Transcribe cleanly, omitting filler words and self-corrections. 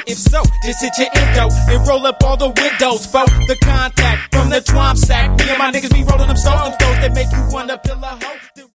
If so, just hit your endo and roll up all the windows. For the contact from the twomp sack. Me and my niggas be rolling them stones that make you wanna fill a hoe.